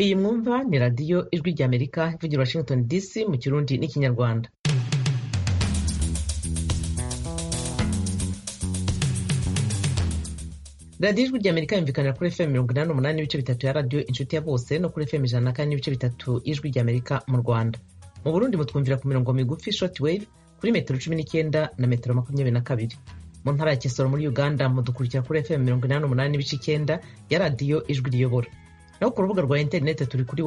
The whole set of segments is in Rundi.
Iyi mwumva ni radiyo ijwi ry'Amerika ivugira Washington DC mu Kirundi n'Ikinyarwanda. Radiyo ijwi ry'Amerika yumvikanira kuri FM 88 n'ibice bitatu ya radiyo inshuti ya bose no kuri FM 104 n'ibice bitatu ijwi ry'Amerika mu Rwanda. Mu Burundi mutwumvira ku mirongo migufi shortwave kuri metero 19 na metero 22. Mu ntara ya Kisoro muri Uganda mudukurikira kuri FM 88 n'ibice 9 ya radiyo ijwi riyobora. Naho ku rubuga rwa internet turi kuri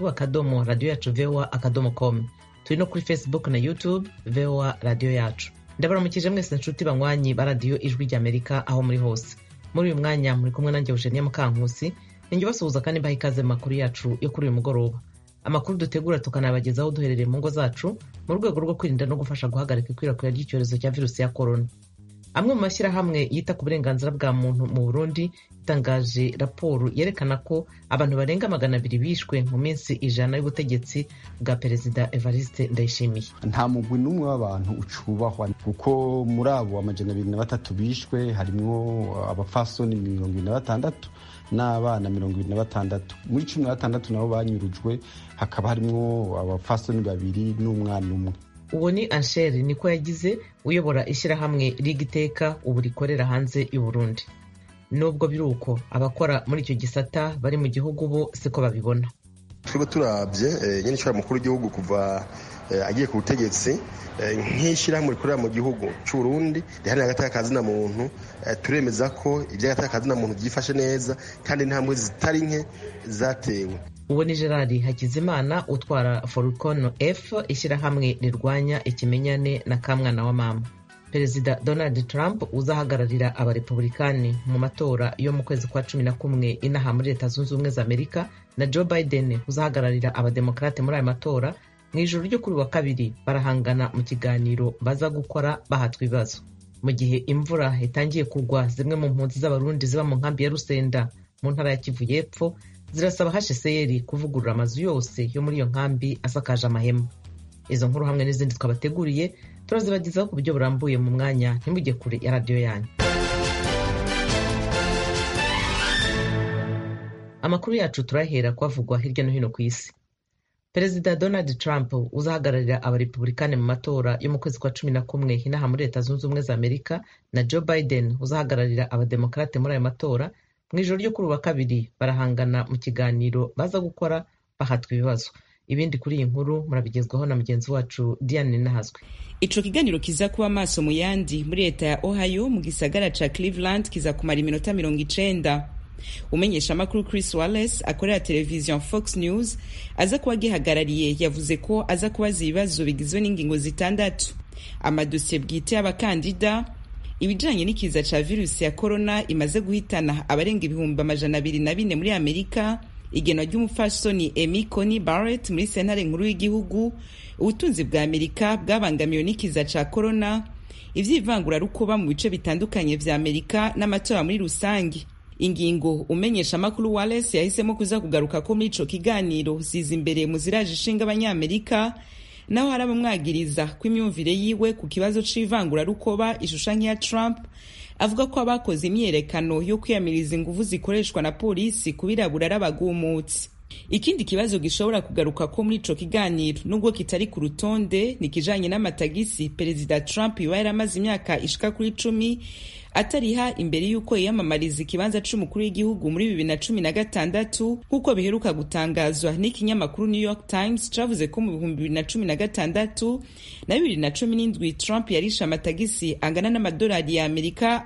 wa3 radio yacu voa.com. Turi no kuri Facebook na YouTube VOA radio yacu. Ndabaramukije mwese nshuti banywanyi ba radiyo ijwi ry'Amerika aho muri hose. Muri uyu mwanya muri kumwe nanjye Eugenia Mukankusi, ninjye basuhuza kandi mbaha ikaze mu makuru yacu yo kuri uyu mugoroba. Amakuru dutegura tukanabagezaho duherereye mu ngo zacu mu rwego rwo kwirinda no gufasha guhagarika ikwirakwira ry'icyorezo cya virusi ya corona. Amwe mu mashyirahamwe yita ku burenganzira bwa muntu mu Burundi itangaje raporo yerekana ko abantu barenga 200 bishwe mu minsi 100 y'ubutegetsi bwa Perezida Evariste Ndayishimiye. Nta mugwi n'umwe w'abantu ucubahwa kuko muri abo 203 bishwe harimwo abafasoni 26 n'abana 26. Muri 16 nabo banyurujwe hakaba harimwo abafasoni 2 n'umwana umwe. Uwo ni Ansheri niko yagize uyobora ishyirahamwe Rigiteka ubu rikorera hanze y'u Burundi. Nubwo biruko abakora muri icyo gisata bari mu gihugu bo siko babibona. Twebwe turavye nyene cyane mukuru w'igihugu kuva agiye ku butegetsi nk'ishyirahamwe rikorera mu gihugu cy'u Burundi rihanira agateka kazina muntu, turemeza ko iby'agateka kazina muntu byifashe neza kandi intambwe zitari nke zatewe. Uwo ni Gerard Hakizimana utwara Forcon F ishyirahamwe rirwanya ikimenyane na kamwana wa mama. Perezida Donald Trump uzahagararira abarepublikani mu matora yo mu kwezi kwa 11 inaha muri Leta Zunze Ubumwe za Amerika na Joe Biden uzahagararira abademokrate muri aya matora mu ijoro ryo kuri wa kabiri barahangana mu kiganiro baza gukora bahatwa ibibazo. Mu gihe imvura itangiye kugwa, zimwe mu mpunzi z'abarundi ziba mu nkambi ya Rusenda mu ntara ya Kivu y'Epfo zirasaba HCR kuvugurura amazu yose yo muri iyo nkambi asakaje amahema. Izo nkuru hamwe n'izindi twabateguriye turazibagezaho ku buryo burambuye mu mwanya, ntimujye kure ya radiyo yanyu. Amakuru yacu turahera kwavugwa hirya no hino ku isi. Perezida Donald Trump uzahagararira abarepublikani mu matora yo mu kwezi kwa 11 inaha muri Leta Zunze Ubumwe za Amerika na Joe Biden uzahagararira abademokrate muri ayo matora mu ijoro ryo kuri wa kabiri barahangana mu kiganiro baza gukora bahatwa ibibazo. Ibindi kuri iyi nkuru murabigezwaho na mugenzi wacu Diane Nahazwe. Ico kiganiro kiza kuba maso mu yandi muri leta ya Ohio mu gisagara ca Cleveland kiza kumara iminota 90. Umenyesha amakuru Chris Wallace akorera televiziyo Fox News aza kuba gihagarariye yavuze ko aza kubaza ibibazo bigizwe n'ingingo zitandatu: amadosiye bwite y'abakandida, ibijanye n'ikiza ca virusi ya corona imaze guhitana abarenga 204 muri Amerika, igenwa ry'umufasoni Amy Coney Barrett muri sentare nkuru y'igihugu, ubutunzi bwa Amerika bwabangamiwe n'ikiza ca corona, ivy'ivangura rukoba mu bice bitandukanye vya Amerika n'amatora muri rusangi. Ingingo umenyesha amakuru Wallace yahisemo kuza kugaruka ko muri ico kiganiro ziza imbere mu ziraje ishinga abanyamerika, naho hari abamwagiriza ko imyumvire yiwe ku kibazo c'ivangura rukoba ishusha nk'iya Trump, avuga ko abakoze imyerekano yo kwiyamiriza inguvu zikoreshwa na polisi kubirabura arabagumutsi. Ikindi kibazo gishobora kugaruka ko muri ico kiganiro nubwo kitari ku rutonde ni kijanye n'amatagisi Perezida Trump yari amaze imyaka ishika kuri 10 atariha imbere yuko yiyamamariza ikibanza c'umukuru w'igihugu muri 2016, nk'uko biheruka gutangazwa n'ikinyamakuru New York Times cavuze ko mu 2016 na 2017 Trump yarisha amatagisi angana n'amadolari ya Amerika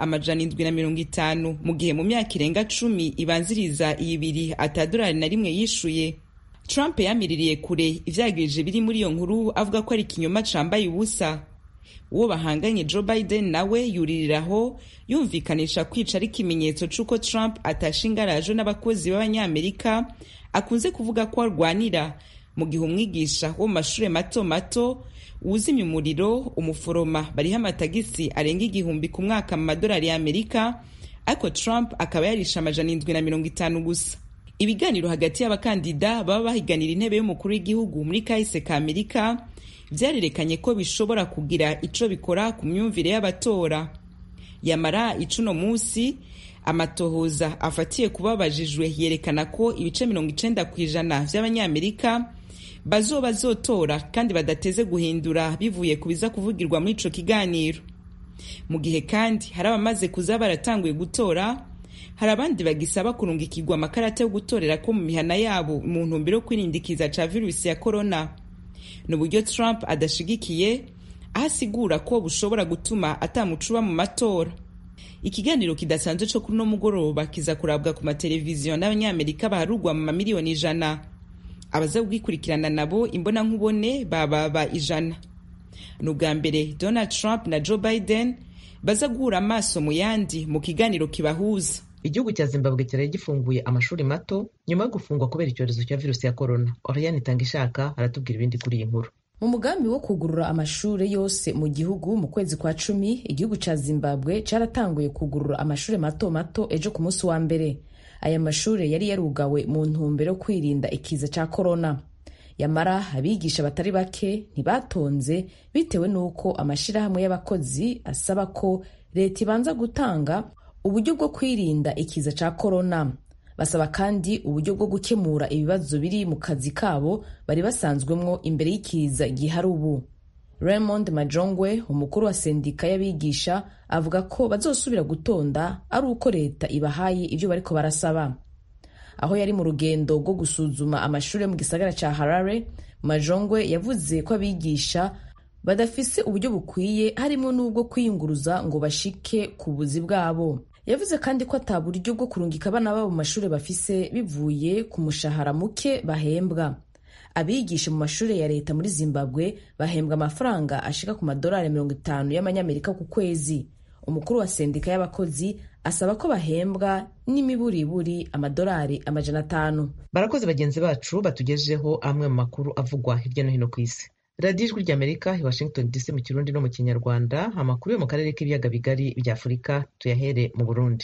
750, mu gihe mu myaka irenga 10 ibanziriza ibiri atadolari na rimwe yishuye. Trump yamiririye kure ivyagirije biri muri iyo nkuru avuga ko ari ikinyoma cambaye ubusa. Uwo bahanganye Joe Biden nawe yuririraho yumvikanisha kwica ari ikimenyetso c'uko Trump atashingaraje n'abakozi b'abanyamerika akunze kuvuga ko arwanira, mu gihe umwigisha wo mu mashure mato mato, uzimya umuriro, umuforoma bariho amatagisi arenga 1,000 ku mwaka mu madolari ya Amerika, ariko Trump akaba yarisha 750 gusa. Ibiganiro hagati y'abakandida baba bahiganira intebe y'umukuru w'igihugu muri kahise ka Amerika vyarerekanye ko bishobora kugira ico bikora ku myumvire y'abatora. yamara icuno musi amatohoza afatiye kuba babajijwe yerekana ko ibice 90% vy'abanyamerika bazotora kandi badateze guhindura bivuye kubiza kuvugirwa muri ico kiganiro. Mu gihe kandi hari abamaze kuza baratanguye gutora, hari abandi bagisaba kurungikirwa amakarata yo gutorera ko mu mihana yabo mu ntumbero yo kwirindikiza ca virusi ya corona. N'uburyo Trump adashigikiye, ahasigura ko bushobora gutuma atamucuba mu matora. Ikiganiro kidasanzwe cyo kuri no mugoroba kiza kurabwa ku mateleviziyo n'abanyamerika baharugwa mu mamiliyoni 100. Abaza gukurikirana nabo imbona nkubone baba 100. N'ubwa mbere Donald Trump na Joe Biden baza guhura amaso mu yandi mu kiganiro kibahuza. Igihugu cya Zimbabwe cyari gifunguye amashuri mato nyuma yo gufungwa kubera icyorezo cya virusi ya corona. Oriane Tangishaka aratubwira ibindi kuri iyi nkuru. Mu mugambi wo kugurura amashuri yose mu gihugu mu kwezi kwa 10, igihugu ca Zimbabwe caratanguye kugurura amashuri mato mato ejo ku munsi wa mbere. Aya mashuri yari yarugawe mu ntumbero kwirinda ikiza ca corona. Yamara abigisha batari bake ntibatonze bitewe nuko amashirahamwe y'abakozi asaba ko leta ibanza gutanga uburyo bwo kwirinda ikiza ca corona. Basaba kandi uburyo bwo gukemura ibibazo biri mu kazi kabo bari basanzwemwo imbere y'ikiza gihari ubu. Raymond Majongwe, umukuru wa sendika y'abigisha, avuga ko bazosubira gutonda ari uko leta ibahaye ivyo bariko barasaba. Aho yari mu rugendo rwo gusuzuma amashuri mu gisagara ca Harare, Majongwe yavuze ko abigisha badafise uburyo bukwiye harimo n'ubwo kwiyunguruza ngo bashike ku buzi bwabo. Yavuze kandi ko ata buryo bwo kurungika abana babo mu mashuri bafise bivuye ku mushahara muke bahembwa. Abigisha mu mashuri ya leta muri Zimbabwe bahembwa amafaranga ashika ku madolari 50 y'amanyamerika ku kwezi. Umukuru wa sendika y'abakozi asaba ko bahembwa n'imiburiburi amadolari 500. Barakoze bagenzi bacu batugejeho amwe mu makuru avugwa hirya no hino ku isi. Radio Ijwi ry'Amerika i Washington DC mu Kirundi no mu Kinyarwanda. Amakuru yo mu karere k'ibiyaga bigari bya Afurika tuyahere mu Burundi.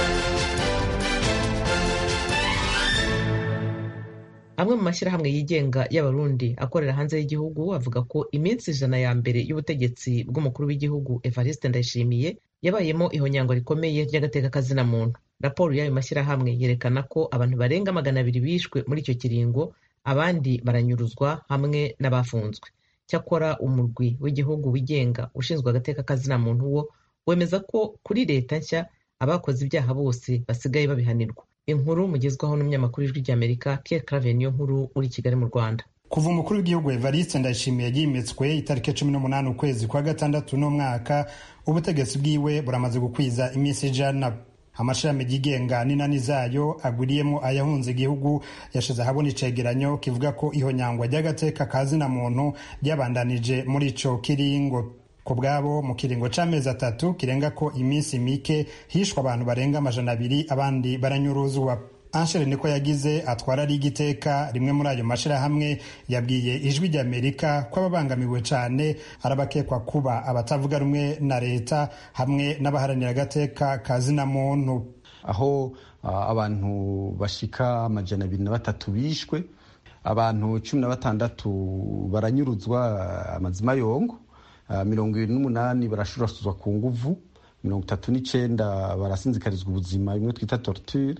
Amwe mu mashyirahamwe yigenga y'Abarundi akorera hanze y'igihugu avuga ko iminsi 100 ya mbere y'ubutegetsi bw'umukuru w'igihugu Evariste Ndayishimiye yabayemo ihonyangwa rikomeye ry'agateka kazina muntu. Raporo y'ayo mashyirahamwe yerekana ko abantu barenga 200 bishwe muri icyo kiringo, abandi baranyuruzwa hamwe n'abafunzwe. Cyakora umurwi w'igihugu wigenga ushinzwe agateka kazina muntu wo wemeza ko kuri leta nshya abakoze ibyaha bose basigaye babihanirwa. Inkuru mugezwaho n'umunyamakuru w'Ijwi ry'Amerika Pierre Claver niyo nkuru uri Kigali mu Rwanda. Kuva umukuru w'igihugu Evariste Ndayishimiye yimitswe itariki 18 ukwezi kwa gatandatu no mwaka, ubutegetsi bwiwe buramaze gukwiza iminsi 100. Amashami yigenga n'inani zayo aguriyemo ayahunze igihugu yashize ahabona icegeranyo kivuga ko ihonyangwa ry'agateka kazina muntu ryabandanije muri ico kiringo. Ku bwabo mu kiringo c'amezi 3 kirenga ko iminsi mike hishwa abantu barenga 200, abandi baranyuruzwa. Anshere niko yagize atwara ari igiteka rimwe muri ayo mashirahamwe yabwiye Ijwi ry'Amerika ko ababangamiwe cane arabakekwa kuba abatavuga rumwe na leta hamwe n'abaharanira agateka kazina muntu. Aho abantu bashika 203 bishwe, abantu 16 baranyuruzwa amazima yongo, 28 barashurasuzwa ku nguvu, 39 barasinzikarizwa ubuzima bimwe twita torture,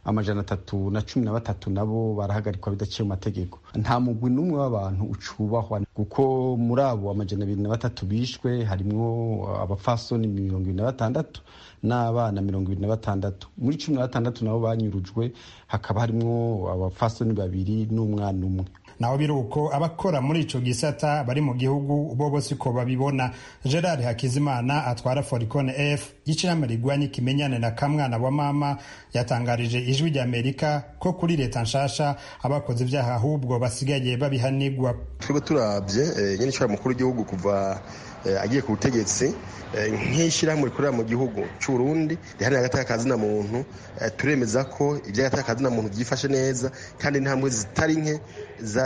313 nabo barahagarikwa bidaciye mu mategeko. Nta mugwi n'umwe w'abantu ucubahwa kuko muri abo 203 bishwe harimwo abafasoni 26 n'abana 26. Muri 16 nabo banyurujwe hakaba harimwo abafasoni 2 n'umwana umwe. Naho biruko abakora muri ico gisata bari mu gihugu bo bose ko babibona. Gerard Hakizimana atwara Foricon F y'icirama rigwanye kimenyane na kamwana wa mama yatangarije Ijwi ry'Amerika ko kuri leta nshasha abakoze ibyaha ahubwo basigaye babihanirwa. Twebwe turavye nyene cyo mukuru w'igihugu kuva agiye ku butegetsi nk'ishyirahamwe rikorera mu gihugu cy'u Burundi rihari agateka kazina muntu, turemeza ko iby'agateka kazina muntu byifashe neza kandi intambwe zitari nke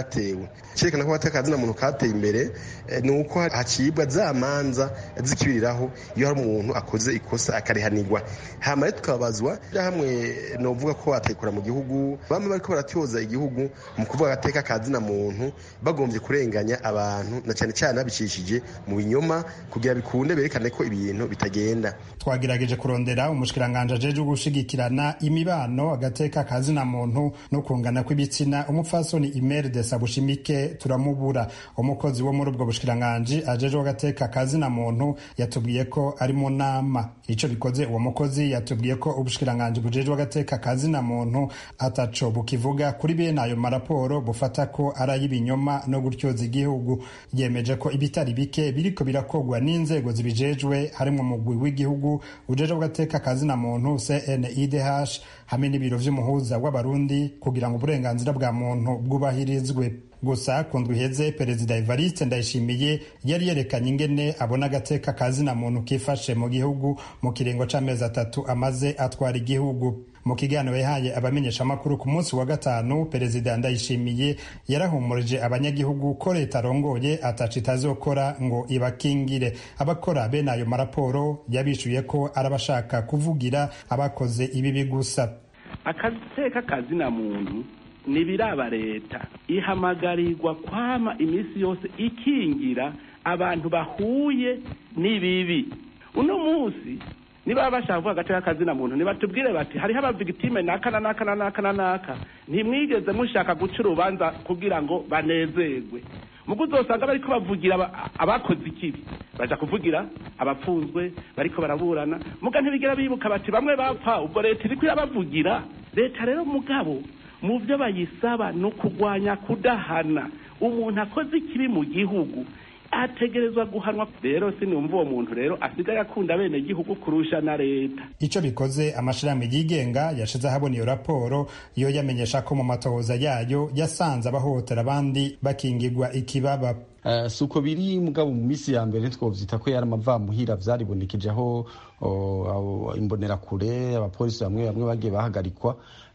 vyatewe. Cerekana ko agateka kazina muntu kateye imbere ni uko hacibwa za manza zikibiriraho iyo hari umuntu akoze ikosa akarihanirwa. Hama rero tukabazwa hamwe novuga ko atekora mu gihugu bamwe bariko baratyoza igihugu mu kuvuga agateka kazina muntu bagombye kurenganya abantu na cyane cyane abicishije mu binyoma kugira bikunde berekane ko ibintu bitagenda. Twagerageje kurondera umushikiranganje ajeje gushigikirana imibano agateka kazina muntu no kungana kw'ibitsina umupfasoni Imelda Sabushimike turamubura. Umukozi wo muri ubwo bushikiranganje ajeje agateka kazina muntu yatubwiye ko ari mu nama. Ico bikoze uwo mukozi yatubwiye ko ubushikiranganje bujeje agateka kazina muntu ataco bukivuga kuri bene ayo maraporo bufata ko ari ay'ibinyoma no gutyoza igihugu. Yemeje ko ibitari bike biriko birakogwa n'inzego zibijejwe harimo umugwi w'igihugu ujeje agateka kazina muntu CNIDH hamwe n'ibiro vy'umuhuza w'abarundi kugira ngo uburenganzira bwa muntu bwubahirizwe. Gusa kundwi iheze Perezida Evariste Ndayishimiye yari yerekanye ingene abona agateka kazina muntu kifashe mu gihugu mu kiringo c'amezi 3 amaze atwara igihugu. Mu kiganiro yahaye abamenyeshamakuru ku munsi wa gatanu, Perezida Ndayishimiye yarahumurije abanyagihugu ko leta arongoye ataco itazokora ngo ibakingire. Abakora bene ayo maraporo yabishuye ko arabashaka kuvugira abakoze ibibi gusa. Agateka kazina muntu nibiraba leta ihamagarirwa kwama imisi yose ikingira abantu bahuye n'ibibi. Uno munsi niba bashaka kuvuga agateka kazina muntu nibatubwire bati hariho abavigitime naka ntimwigeze mushaka guca urubanza kugira ngo banezerwe. Mugo uzosanga bariko bavugira abakoze ikibi baja kuvugira abapfunzwe bariko baraburana muga ntibigera bibuka bati bamwe bapfa ubwo leta iriko irabavugira. Leta rero mugabo mu byo bayisaba no kugwanya kudahana umuntu akoze ikibi mu gihugu ategerezwa guhanwa. Rero sinumva uwo muntu rero asigaye akunda bene gihugu kurusha na leta. Ico bikoze amashirahamwe yigenga yashize ahabona iyo raporo iyo yamenyesha ko mu matohoza yayo yasanze abahotera abandi bakingirwa ikibaba. Suko biri mugabo mu misi ya mbere twovyita ko yari amavamuhira vyaribonekeje aho imbonera kure abapolisi bamwe bagiye bahagarikwa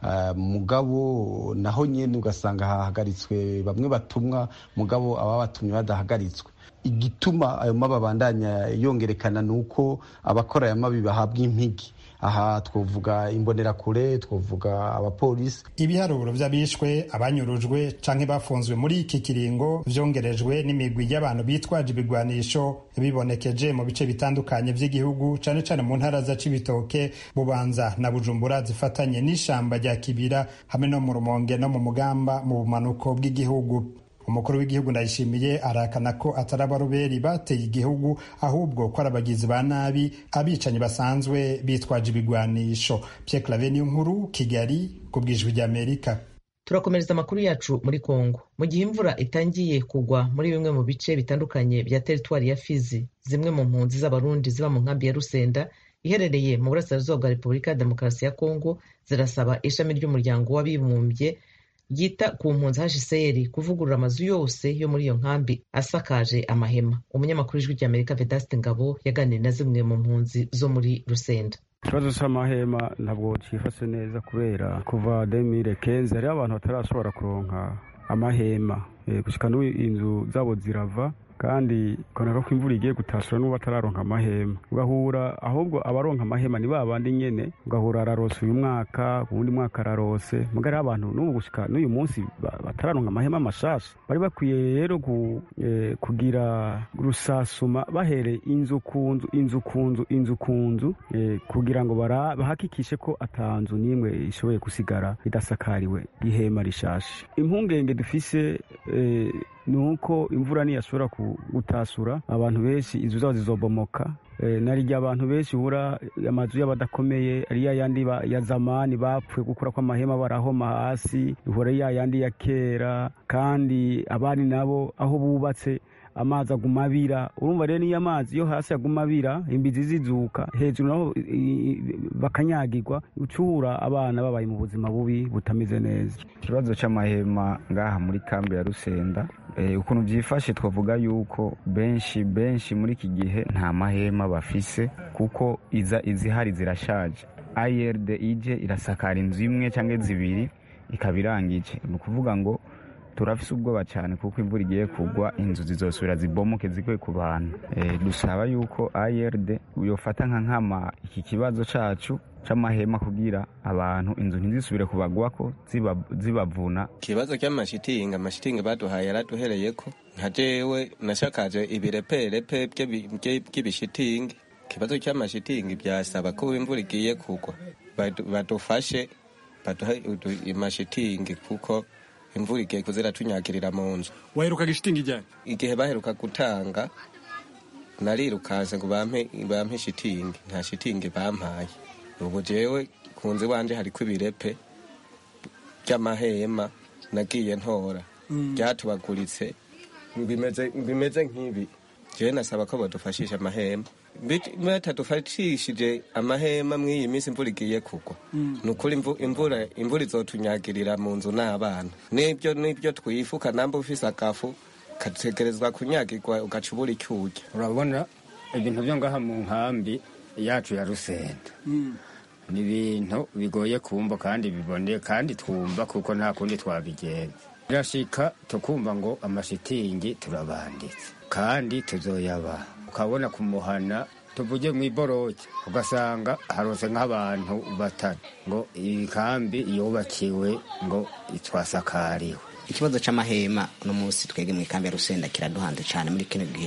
mugabo naho nyene ugasanga hahagaritswe bamwe batumwa mugabo ababatumye badahagaritswe. Igituma ayo mababandanya yongerekana nuko abakora aya mabi bahabwa impigi. Aha twovuga imbonera kure, twovuga abapolisi. Ibiharuro vy'abishwe, abanyurujwe canke bafunzwe muri iki kiringo vyongerejwe n'imigwi y'abantu bitwaje ibigwanisho bibonekeje mu bice bitandukanye vy'igihugu cane cane mu ntara za Cibitoke, Bubanza na Bujumbura zifatanye n'ishamba rya Kibira hamwe no mu Rumonge no mu Mugamba mu bumanuko bw'igihugu. Umukuru w'igihugu Ndayishimiye arakana ko atari abaroberi bateye igihugu ahubwo ko arabagizi ba nabi abicanyi basanzwe bitwaje ibigwanisho. Pierre Claver Nkuru, Kigali, ku bw'Ijwi ry'Amerika. Turakomereza amakuru yacu muri Kongo. Mu gihe imvura itangiye kugwa muri bimwe mu bice bitandukanye bya teritwari ya Fizi, zimwe mu mpunzi z'abarundi ziba mu nkambi ya Rusenda iherereye mu burasirazuba bwa Repubulika ya Demokarasi ya Kongo zirasaba ishami ry'umuryango w'abibumbye yita ku mpunzi HCR kuvugurura amazu yose yo muri iyo nkambi asakaje amahema. Umunyamakuru w'Ijwi ry'Amerika Vedaste Ngabo yaganiriye na zimwe mu mpunzi zo muri Rusenda. Ikibazo c'amahema ntabwo cifashe neza kubera kuva 2015 hariho abantu batarashobora kuronka amahema gushika n'ubu inzu zabo zirava kandi ukabona ko imvura igiye gutasura n'ubu batararonka amahema. Ugahura ahubwo abaronka amahema ni babandi nyene, ugahura ararose uyu mwaka uwundi mwaka ararose mugari abantu n'ubu gushika n'uyu munsi batararonka amahema mashasha. Bari bakwiye rero kugira rusasuma bahere inzu ku nzu kugira ngo bahakikishe ko atanzu nimwe ishoboye gusigara idasakariwe ihema rishashe. Impungenge dufise nuko imvura niyashobora gutasura abantu benshi inzu zabo zizobomoka. Narirya abantu benshi hura amazu y'abadakomeye ari yandi ya zamani bapfuye gukura kwa mahema barahoma hasi, hura yandi ya kera kandi abandi nabo aho bubatse amazi agumabira. Urumva rero niyo amazi yo hasi agumabira imbizi zizuka hejuru naho bakanyagirwa ucura abana babaye mu buzima bubi butameze neza. Ikibazo c'amahema ngaha muri kambi ya Rusenda ukuntu byifashe twavuga yuko benshi muri iki gihe nta mahema bafise kuko izihari zirashaje. ARD ije irasakara inzu imwe cyangwa zibiri ikabirangije. Ni ukuvuga ngo turafise ubwoba cyane kuko imvura igiye kugwa inzu zizosubira zibomoke zigwe ku bantu. Dusaba yuko ARD yofata nka nkama iki kibazo cacu c'amahema kugira abantu inzu ntizisubire kubagwako zibavuna. Ikibazo cy'amashitingi baduhaye yaraduhereyeko, nka jewe nashakaje ibireperepe by'ibishitingi. Ikibazo cy'amashitingi byasaba ko imvura igiye kugwa badufashe baduhe amashitingi kuko imvura igiye kuzira tunyakirira mu nzu. Waheruka gishitingi ryari? Igihe baheruka gutanga narirukanse ngo bampe shitingi, nta shitingi bampaye. Ubu jewe kunzi wanje hariko ibirepe by'amahema nagiye ntora byatubaguritse bimeze nk'ibi. Jewe nasaba ko badufashisha amahema, batadufashishije amahema mw'iyi minsi imvura igiye kugwa nukuri imvura izotunyagirira mu nzu n'abana. Nibyo twifuka, namba ufise akafu kategerezwa kunyagirwa ugaca ubura icyo urya. Urabona ibintu byo ngaha mu nkambi yacu ya Rusenda ni ibintu bigoye kumva kandi biboneye kandi twumva kuko nta kundi twabigenza. Birashika tukumva ngo amashitingi turabanditse kandi tuzoyaba, ukabona kumuhana tuvuge mu iboroke ugasanga harose nk'abantu batatu ngo iyi kambi yubakiwe ngo itwasakariwe. Ikibazo c'amahema no munsi twege mu ikambi ya Rusenda kiraduhanze cyane muri kino gihe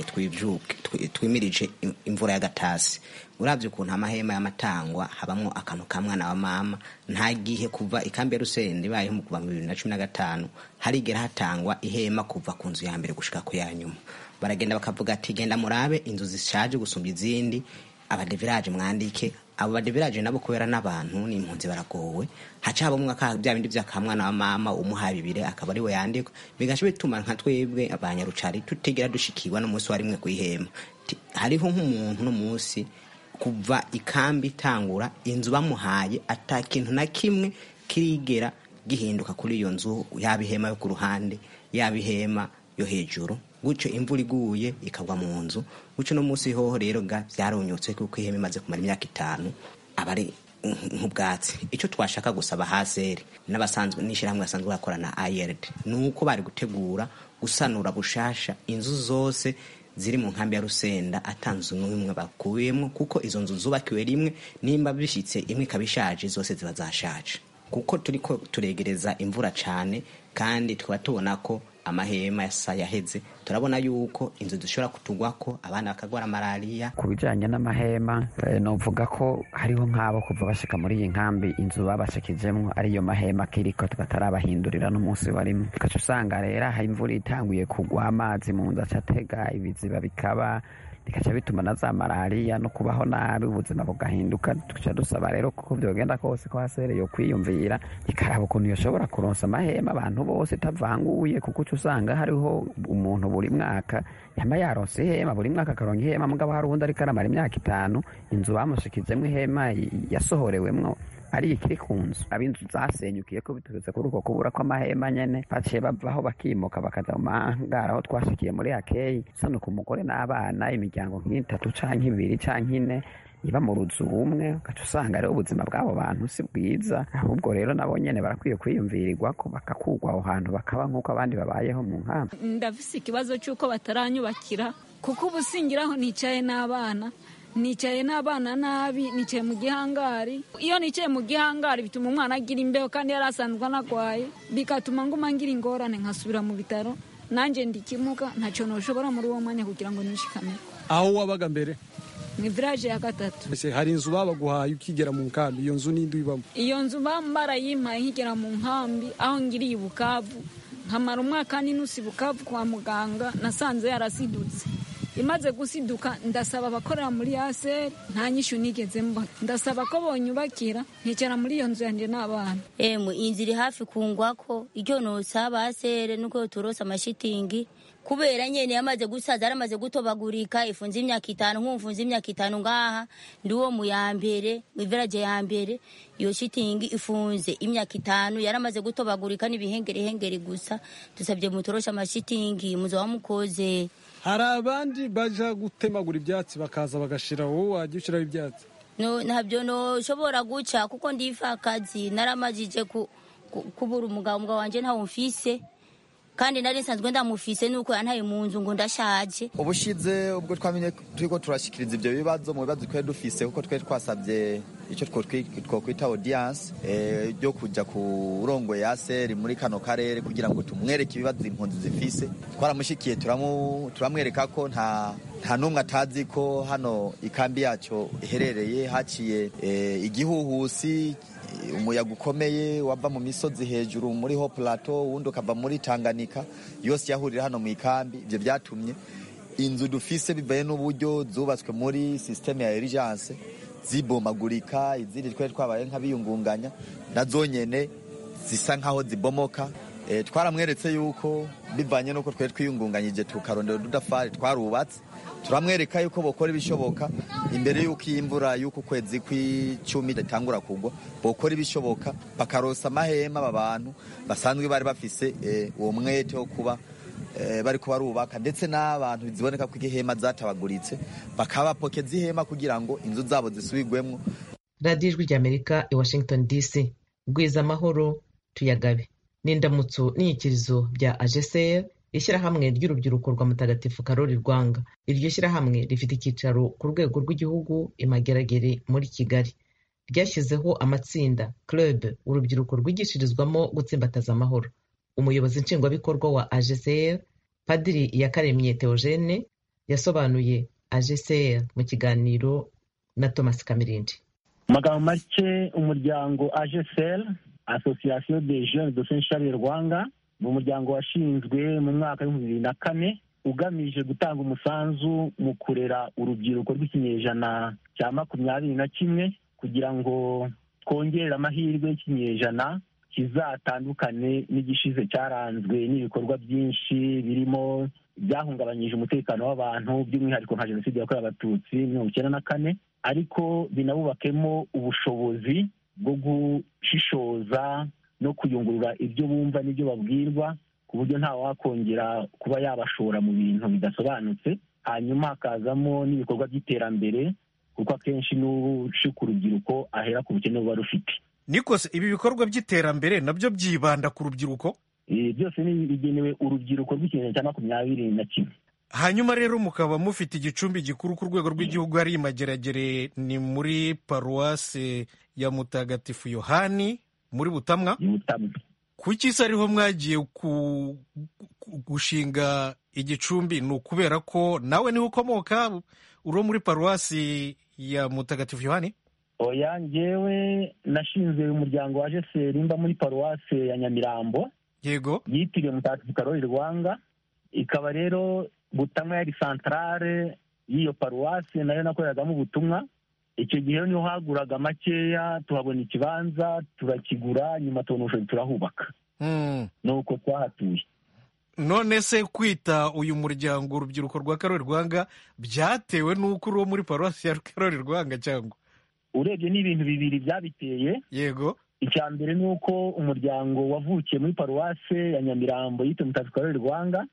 twimirije imvura ya gatasi. Uravye ukuntu amahema y'amatangwa habamwo akantu kamwana wa mama, nta gihe kuva ikambi ya Rusenda ibayeho mu kuva mu 2015 harigera hatangwa ihema kuva ku nzu ya mbere gushika ku ya nyuma. Baragenda bakavuga ati genda murabe inzu zishaje gusumba izindi, abadevirage mwandike. Abo badevirage nabo kubera n'abantu n'impunzi baragowe, haca haba mwaka bya bindi by'akamwana wa mama umuha bibire akaba ari we yandika, bigashe bituma nka twebwe abanyarucari tutegera dushikirwa no munsi warimwe kuihema. Hariho nk'umuntu no munsi kuva ikambi tangura inzu bamuhaye atakintu na kimwe kirigera gihinduka kuri iyo nzu, yabihema yo ku ruhande yabihema yo hejuru. Guco imvura iguye ikagwa mu nzu, guco no munsi hoho rero byaronyotse kuko ihema imaze kumara imyaka 5 abari nk'ubwatsi. Ico twashaka gusaba haseri n'abasanzwe n'ishiramwe basanzwe bakorana ARD nuko bari gutegura gusanura bushasha inzu zose ziri mu nkambi ya Rusenda atanzu n'umwe bakuyemo, kuko izo nzu zubakiwe rimwe nimba bishitse imwe kabishaje zose ziba zashaje, kuko turiko turegereza imvura cyane kandi tukaba tubona ko amahema yaheze. Turabona yuko inzu dushobora kutugwako abana bakagwara malaria. Ku bijanye n'amahema novuga ko hariho nk'abo kuva bashika muri iyi nkambi inzu babashikijemwo ariyo mahema kiriko tubatarabahindurira n'umunsi warimo, tukaca usanga rero aho imvura itanguye kugwa amazi mu nzu acatega ibiziba bikaba bikaca bituma na za malaria no kubaho nabi ubuzima bugahinduka. Tukaca dusaba rero kuko vyogenda kose ko hasere yo kwiyumvira ikaraba ukuntu yoshobora kuronsa amahema abantu bose tavanguye, kuko usanga hariho umuntu buri mwaka yama yaronse ihema, buri mwaka akaronka ihema, mugabo hari uwundi ariko aramara imyaka 5 inzu bamushikijemwo ihema yasohorewemwo ari ikiri ku nzu. Abinzu zasenyukiye ko biturutse kuri uko kubura kw'amahema nyene, baciye bavaho bakimoka bakaza mu mahangara aho twashikiye muri Akeyi. Sano ku mugore n'abana imiryango nk'itatu canke 2 canke 4 iba mu ruzu umwe, ugaca usanga rero ubuzima bw'abo bantu si bwiza. Ahubwo rero nabo nyene barakwiye kwiyumvirirwa ko bakakugwa aho hantu bakaba nk'uko abandi babayeho mu nkambi. Ndafise ikibazo cy'uko bataranyubakira kuko ubusingiraho nicaye n'abana nabi, nicaye mu gihangari. Iyo nicaye mu gihangari bituma umwana agira imbeho kandi yarasanzwe anagwaye, bikatuma nguma ngira ingorane nkasubira mu bitaro. Nanje ndikimuka ntacyo noshobora muri uwo mwanya kugira ngo nishikane. Aho wabaga mbere mu village ya 3 hari inzu babaguhaye ukigera mu nkambi, iyo nzu n'indi ibamo? Iyo nzu bambara yimpaye nkigera mu nkambi aho ngiriye Bukavu, nkamara umwaka n'inusi Bukavu kwa muganga, nasanze yarasidutse. Imaze gusiduka ndasaba abakorera muri ASR nta nyishu nigeze mbona, ndasaba ko bonyubakira nkicara muri iyo nzu yanje n'abana. Inzu iri hafi kungwako, icyo nosaba ASR nuko turosa amashitingi kubera nyene yamaze gusaza, aramaze gutobagurika, ifunze imyaka 5 nk'umfunze imyaka 5 ngaha ndi wo mu ya mbere mu village ya mbere. Iyo shitingi ifunze imyaka 5 yaramaze gutobagurika n'ibihengere gusa. Dusabye mutorosha amashitingi muzo wamukoze. Hari abandi baja gutemagura ibyatsi bakaza bagashira, wowe waje ushira ibyatsi? No, ntabyo no shobora guca kuko ndifa akazi, naramajije kubura umugabo wanje ntawo mfise. kandi nari nsanzwe ndamufise nuko yantaye mu nzu ngo ndashaje. Ubushize ubwo twamenye turiko turashikiriza ivyo bibazo mu bibazo twari dufise kuko twari twasabye icyo twokwita audience ryo kuja ku urongo ya seri muri kano karere kugira ngo tumwereke ibibazo impunzi zifise. Twaramushikiye turamwereka ko nta numwe atazi ko hano ikambi yacu iherereye haciye igihuhusi, umuyaga ukomeye wava mu misozi hejuru muri Ho Plateau, wundi ukava muri Tanganyika, yose yahurira hano mu ikambi. Ivyo byatumye inzu dufise bivaye n'uburyo zubatswe muri systeme ya urgence zibomagurika, izindi twari twabaye nk'abiyungunganya nazo nyene zisa nkaho zibomoka. Twaramweretse yuko bivanye nuko twari twiyungunganyije tukarondera udutafari twarubatse, turamwereka yuko bokora ibishoboka imbere yuko imvura yuko kwezi kw'icumi itangura kugwa, bokora ibishoboka bakarosa amahema aba bantu basanzwe bari bafise uwo mwete wo kuba bari kubarubaka, ndetse n'abantu ziboneka ko ihema zatabaguritse bakabapokeza ihema kugira ngo inzu zabo zisubirwemwo. radiyo ijwi ry'Amerika i Washington DC. Gwiza amahoro tuyagabe n'indamutso n'inyikirizo bya AGCR, ishyirahamwe ry'urubyiruko rwa Mutagatifu Karoli Rwanga. Iryo shyirahamwe rifite icyicaro ku rwego rw'igihugu i Mageragere muri Kigali. Ryashyizeho amatsinda club urubyiruko rwigishirizwamo gutsimbataza amahoro. Umuyobozi nshingwabikorwa wa AGCR Padiri Iyakaremye Theogene yasobanuye AGCR mu kiganiro na Thomas Kamirindi. Magambo make, umuryango AGCR, Association des Jeunes de Saint-Charles Rwanga, ni umuryango washinzwe mu mwaka wa 2004 ugamije gutanga umusanzu mu kurera urubyiruko rw'ikinyejana cya 21 kugira ngo twongerere amahirwe y'ikinyejana kizatandukane n'igishize cyaranzwe n'ibikorwa byinshi birimo byahungabanyije umutekano w'abantu, by'umwihariko nka jenoside yakorewe abatutsi 1994, ariko binabubakemo ubushobozi bwo gushishoza no kuyungurura ibyo bumva n'ibyo babwirwa ku buryo nta wakongera kuba yabashora mu bintu bidasobanutse. Hanyuma hakazamo n'ibikorwa by'iterambere, kuko akenshi n'ushika urubyiruko ahera ku bukene buba rufite. Nikose, ibi bikorwa by'iterambere nabyo byibanda ku rubyiruko? Byose ni bigenewe urubyiruko rw'ikinyejana cya 21. Hanyuma rero mukaba mufite igicumbi gikuru ku rwego rw'igihugu hari Mageragere, ni muri paruwase ya Mutagatifu Yohani muri Butamwa. Kuki se ariho mwagiye gushinga igicumbi? Ni ukubera ko nawe niho ukomoka, uri muri paruwasi ya Mutagatifu Yohani? Oya, njyewe nashinze umuryango wa AGCR mba muri paruwase ya Nyamirambo. Yego. Yitiriwe Mutagatifu Karoli Rwanga. Ikaba rero Butamwa yari centrale y'iyo paruwase, nayo nakoreragamo ubutumwa. Icyo gihe niho haguraga makeya, tuhabona ikibanza turakigura, nyuma tubona turahubaka. Nuko twahatuye. None se kwita uyu muryango urubyiruko rwa Karoli Rwanga byatewe n'uko uri muri paruwasi ya Karoli Rwanga cyangwa? Urebye n'ibintu bibiri byabiteye. Yego. Icya mbere ni uko umuryango wavukiye muri paruwase ya Nyamirambo yitwa Mutagatifu Karoli Rwanga.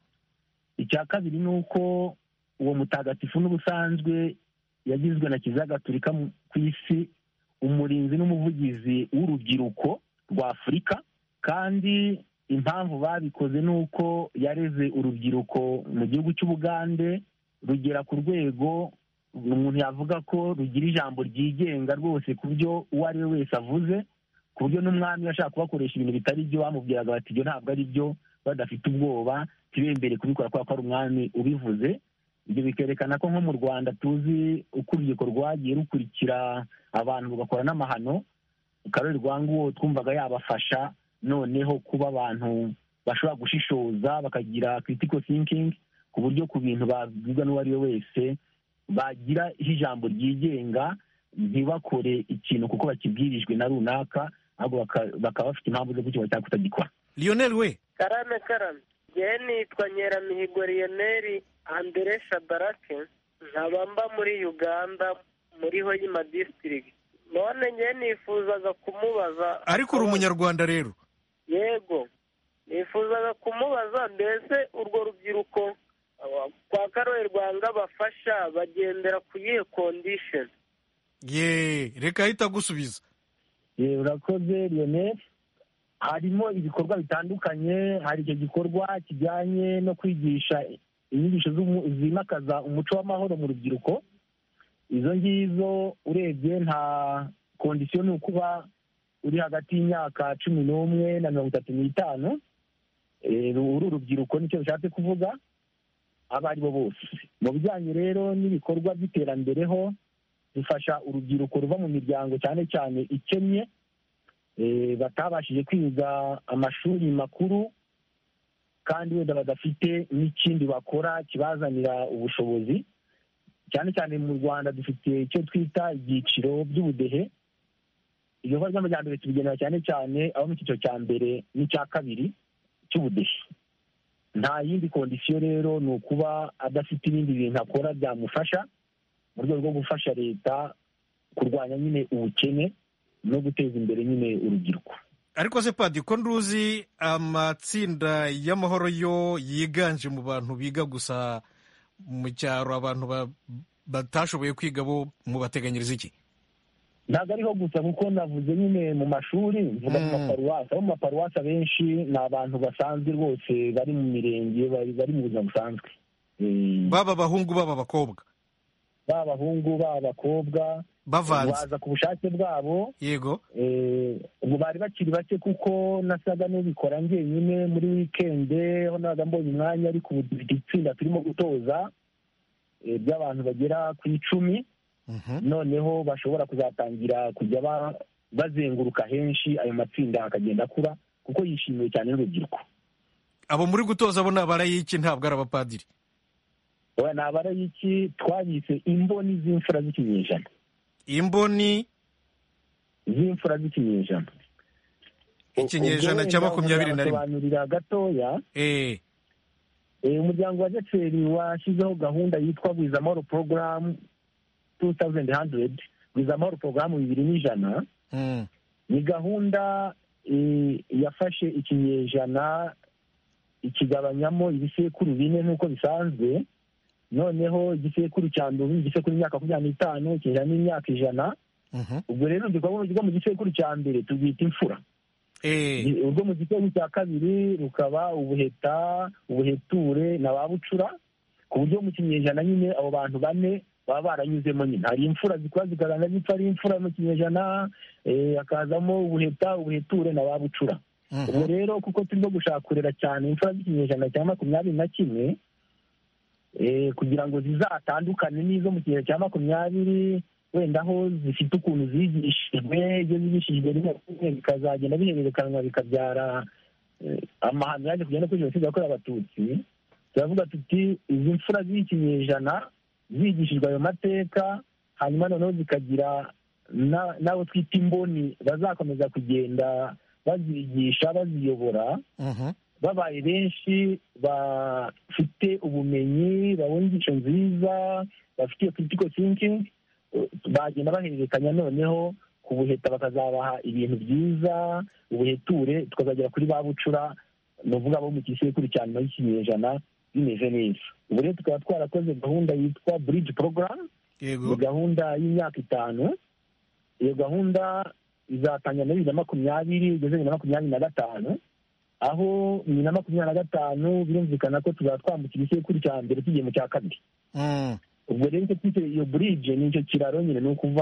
Icya kabiri ni uko uwo mutagatifu n'ubusanzwe yagizwe na Kiliziya Gatolika ku isi umurinzi n'umuvugizi w'urubyiruko rwa Afurika, kandi impamvu babikoze ni uko yareze urubyiruko mu gihugu cy'Ubugande rugera ku rwego umuntu yavuga ko rugira ijambo ryigenga rwose, ku byo uwo ari we wese avuze, ku buryo n'umwami yashaka kubakoresha ibintu bitari byo bamubwiraga bati ibyo ntabwo ari byo, badafite ubwoba, tibembere kubikora kubera ko ari umwami ubivuze. Ibyo bikerekana ko nko mu Rwanda tuzi uko urubyiruko rwagiye rukurikira abantu rugakora n'amahano. Karoli Rwanga uwo twumvaga yabafasha noneho kuba abantu bashobora gushishoza bakagira critical thinking, ku buryo ku bintu babwirwa n'uwo ari we wese bagira ijambo ryigenga, ntibakore ikintu kuko bakibwirijwe na runaka, ahubwo bakaba bafite impamvu zo kuki bashaka kutagikora. Lionel we. Karame. Njyewe nitwa Nyeramihigo Lionel Andre Shabarake, nkaba mba muri Uganda muri Hoima district. None njyewe nifuzaga kumubaza. Ariko uri umunyarwanda rero? Yego. Nifuzaga kumubaza, mbese urwo rubyiruko kwa Karoli Rwanga bafasha bagendera ku yihe condition? Reka ahita gusubiza. Urakoze Lionel. harimo ibikorwa bitandukanye. Hari icyo gikorwa kijyanye no kwigisha inyigisho zimakaza umuco w'amahoro mu rubyiruko. Izo ngizo urebye nta kondisiyo ni ukuba uri hagati y'imyaka 11 na 35. Uru rubyiruko nicyo bishatse kuvuga, abo ari bo bose. Mu bijyanye rero n'ibikorwa by'iterambere ho, dufasha urubyiruko ruva mu miryango cyane cyane ikennye, batabashije kwiga amashuri makuru kandi wenda badafite n'ikindi bakora kibazanira ubushobozi. Cyane cyane mu Rwanda dufite icyo twita ibyiciro by'ubudehe. Ibikorwa by'amajyambere tubigenera cyane cyane abo mu cyiciro cya mbere n'icya kabiri cy'ubudehe. Nta yindi kondisiyo rero ni ukuba adafite ibindi bintu akora byamufasha mu rwego rwo gufasha leta kurwanya nyine ubukene no guteza imbere nyine urubyiruko. Ariko se Padi, ko nduzi amatsinda y'amahoro yo yiganje mu bantu biga gusa mu cyaro, abantu batashoboye kwiga bo mubateganyiriza iki? Ntabwo ariho gusa kuko navuze nyine mu mashuri, mvuga mu maparuwasi. Abo mu maparuwasi abenshi ni abantu basanzwe rwose bari mu mirenge, bari mu buzima busanzwe, baba abahungu baba abakobwa, baba abahungu baba abakobwa, baza ku bushake bwabo. Yego. Ubu bari bakiri bake kuko nasaga n'ubikora njyenyine muri wikende, aho nabaga mbonye umwanya, ariko ubu dufite itsinda turimo gutoza by'abantu bagera ku 10. Noneho bashobora kuzatangira kujya bazenguruka henshi, ayo matsinda akagenda akura kuko yishimiwe cyane n'urubyiruko. Abo muri gutoza bo ni abarayiki, ntabwo ari abapadiri? Oya, ni abarayiki. Twabise imboni z'imfura z'ikinyejana. Imboni z'imfura z'ikinyejana, ikinyejana cya 21. Sobanurira gatoya. Umuryango wa Jeseri washyizeho gahunda yitwa Gwiza Amahoro Program 2100, Gwiza Amahoro Program 2100. Ni gahunda yafashe ikinyejana ikigabanyamo ibisekuru 4 nk'uko bisanzwe. Noneho igisekuru cya mbere igisekuru imyaka 25, ikinyejana n'imyaka 100. Ubwo rero urwo mu gisekuru cya mbere tubwita imfura. Urwo mu gisekuru cya kabiri rukaba ubuheta, ubuheture na babucura, ku buryo mu kinyejana nyine abo bantu 4 baba baranyuzemo nyine. Hari imfura zikora zigaragara zipfa ari imfura mu kinyejana, hakazamo ubuheta, ubuheture na babucura. Ubwo rero kuko turimo gushaka cyane imfura z'ikinyejana cya 21, kugira ngo zizatandukane n'izo mu kinyejana cya 20, wenda aho zifite ukuntu zigishijwe, iyo zigishijwe rimwe bikazagenda bihererekanwa bikabyara amahano yaje kugenda kuri Jenoside yakorewe Abatutsi. Turavuga tuti izi mfura z'ikinyejana zigishijwe ayo mateka, hanyuma noneho zikagira n'abo twita imboni bazakomeza kugenda bazigisha, baziyobora, babaye benshi, bafite ubumenyi, babona inyigisho nziza, bafite critical thinking, bagenda bahererekanya. Noneho ku buheta bakazabaha ibintu byiza, ubuheture tukazagera kuri babucura, ni ukuvuga bo mu gisekuru cya nyuma y'ikinyejana bimeze neza. Ubu rero tukaba twarakoze gahunda yitwa Bridge Program. Ni gahunda y'imyaka 5. Iyo gahunda izatangira muri 2020 igeze 2025, aho 2025 birumvikana ko tuzatwambukira igisekuru cya mbere tugiye mu cya kabiri. Ubwo rero iyo bridge ni icyo kiraro nyine,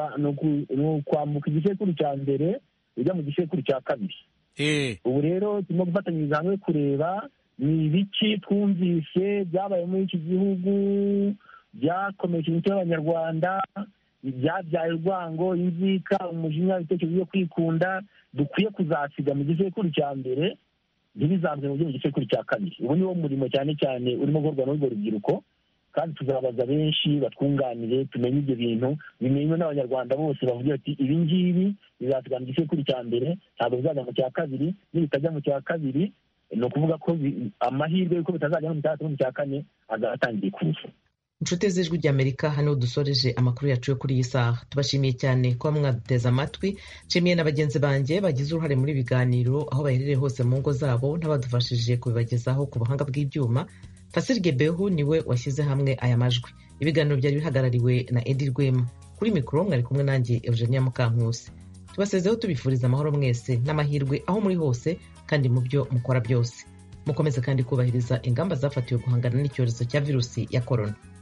ni ukwambuka igisekuru cya mbere ujya mu gisekuru cya kabiri. Ubu rero turimo gufatanyiriza hamwe kureba ni ibiki twumvise byabaye muri iki gihugu byakomeje imico y'Abanyarwanda, ibyabyaye urwango, inzika, umujinya, ibitekerezo byo kwikunda, dukwiye kuzasiga mu gisekuru cya mbere ntibizambwe mu gisekuru cya kabiri. Ubu niwo murimo cyane cyane urimo gukorwa n'urwo rubyiruko, kandi tuzabaza benshi batwunganire, tumenye ibyo bintu bimenywe n'Abanyarwanda bose, bavuga ati ibi ngibi bizasiga mu gisekuru cya mbere, ntabwo bizajya mu cya kabiri. Nibitajya mu cya kabiri, ni ukuvuga ko amahirwe y'uko bitazajya mu cya 4 azatangiye kuza. Inshuti z'Ijwi ry'Amerika, hano dusoreje amakuru yacu yo kuri iyi saha. Tubashimiye cyane kuba mwaduteze amatwi. Nshimiye na bagenzi banjye bagize uruhare muri biganiro aho baherereye hose mu ngo zabo, n'abadufashije kubibagezaho ku buhanga bw'ibyuma. Fasir Gebehu niwe washyize hamwe aya majwi. Ibiganiro byari bihagarariwe na Edi Rwema. Kuri mikoro mwari kumwe nanjye Eugenia Mukankusi. tubasezeho tubifuriza amahoro mwese n'amahirwe aho muri hose kandi mu byo mukora byose. Mukomeze kandi kubahiriza ingamba zafatiwe guhangana n'icyorezo cya virusi ya korona.